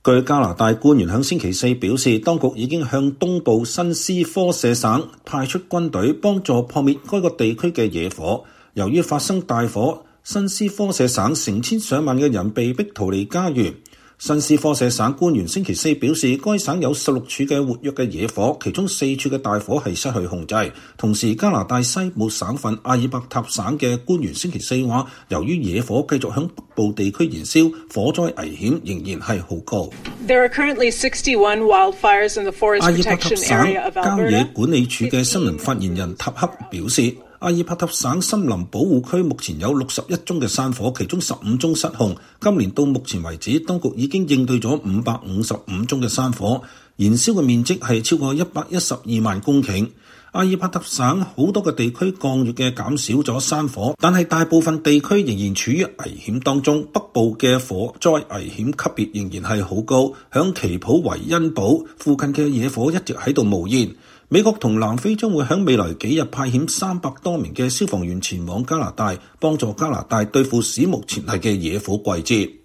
據加拿大官員響星期四表示，當局已經向東部新斯科舍省派出軍隊幫助撲滅該個地區嘅野火。由於發生大火，新斯科舍省成千上萬嘅人被迫逃離家園。新斯科舍省官員星期四表示，該省有16處嘅活躍嘅野火，其中4處嘅大火係失去控制。同時，加拿大西部省份阿爾伯塔省嘅官員星期四話，由於野火繼續向北部地區燃燒，火災危險仍然係好高。 There are currently 61 wildfires in the forest protection area of Alberta. 阿爾伯塔省郊野管理處嘅新聞發言人塔克表示，阿爾伯塔省森林保護區目前有61宗嘅山火，其中15宗失控。今年到目前為止，當局已經應對咗555宗嘅山火，燃燒嘅面積係超過112萬公頃。阿爾伯塔省好多個地區降雨嘅減少咗山火，但係大部分地區仍然處於危險當中。北部嘅火災危險級別仍然係好高，響奇普維恩堡附近嘅野火一直喺度冒煙。美國同南非將會喺未來幾日派遣300多名嘅消防員前往加拿大，幫助加拿大對付史無前例嘅野火季節。